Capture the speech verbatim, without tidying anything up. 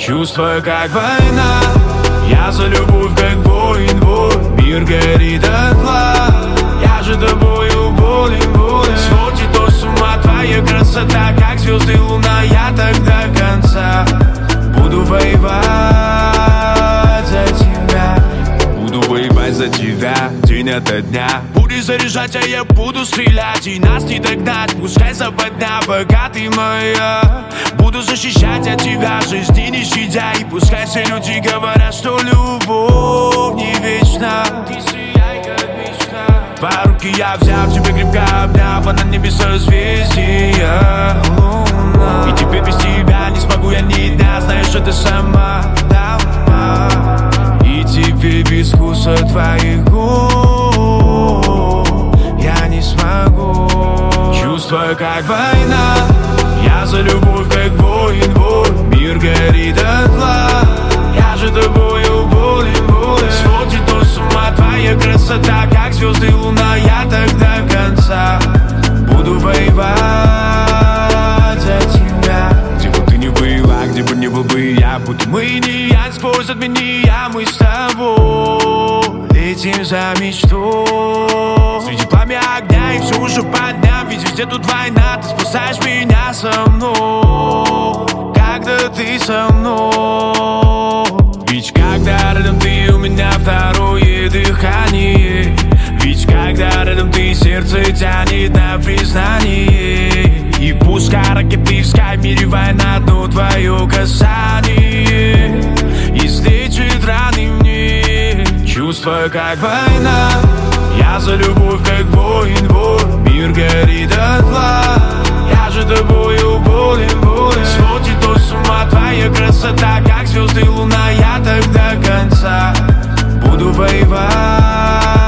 Чувства как война, я за любовь как воин, воин. Мир горит дотла, я же тобою болен, болен. Сводит до с ума твоя красота, как звезды луна, я так до конца буду воевать за тебя. Буду воевать за тебя день ото дня. Будешь заряжать, а я буду стрелять, и нас не догнать, пускай западня, пока ты моя. Буду защищать от тебя, жизни не щадя, и пускай все люди говорят, что любовь не вечна. Ты сияй, как мечта. Твои руки я взял, тебя крепко обняв, а на небе созвездия луна. И теперь без тебя не смогу я ни дня, знаешь, что ты сама дома. И теперь без вкуса твоих губ я не смогу. Чувства как война, я за любовь как воин, воин. Мир горит дотла, я же тобою болен, болен. Сводит до с ума твоя красота, как звезды луна, я так до конца буду воевать за тебя. Где бы ты ни была, где бы ни был бы я, будто мы не я, сквозь отмения мы с тобой летим за мечту. Среди пламя огня и все уже по дням, ведь везде тут война, ты спасаешь меня со мной, когда ты со мной. Ведь когда рядом ты, у меня второе дыхание. Ведь когда рядом ты, сердце тянет на признание. И пускай ракеты в скай, в мире война, но твое касание излечит раны мне. Чувства как война, я за любовь как воин, воин. Мир горит дотла, я же тобою болен, болен. Сводит до с ума твоя красота, как звезды луна, я так до конца буду воевать